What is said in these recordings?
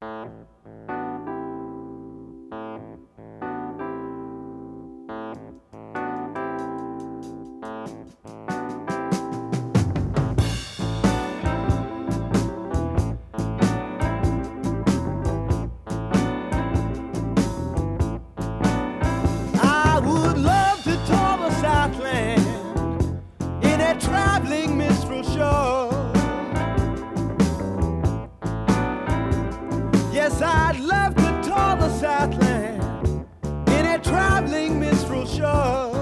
Traveling minstrel show. Yes, I'd love to tour the Southland in a traveling minstrel show.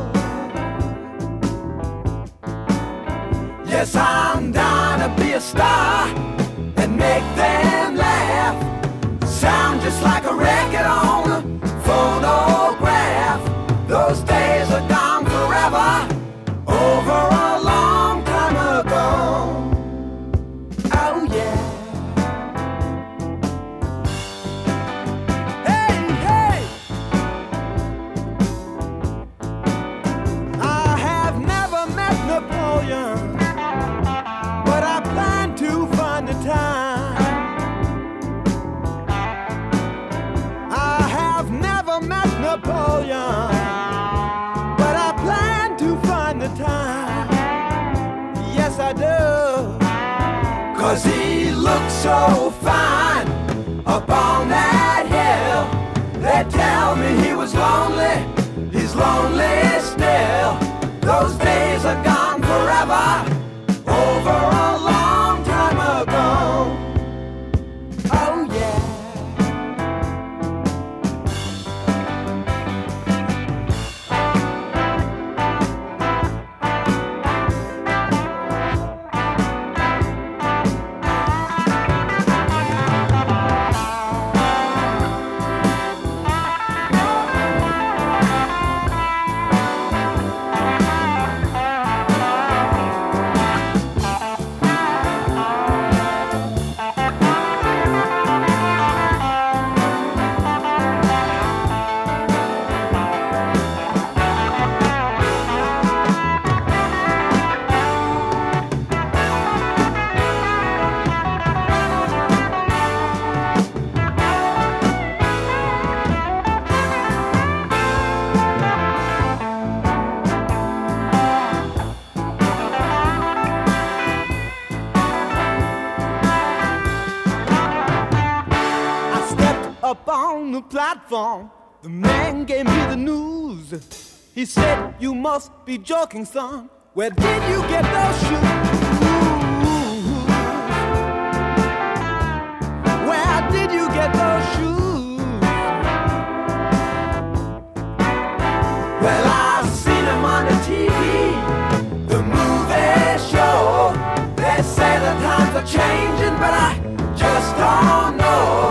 Yes, I'm down to be a star and make them laugh. Sound just like a record on a phonograph. Those days are gone forever. Over a long time ago. Oh yeah. Hey, hey. I have never met Napoleon, but I plan to find the time. I have never met Napoleon, but I plan to find the time. Yes, I do. 'Cause he looks so fine up on that hill. They tell me he was lonely. He's lonely still. Those days are gone forever. Over a long time ago. Oh yeah. Up on the platform, the man gave me the news. He said, "You must be joking, son. Where did you get those shoes? Where did you get those shoes?" Well, I've seen them on the TV, the movie show. They say the times are changing, but I just don't know.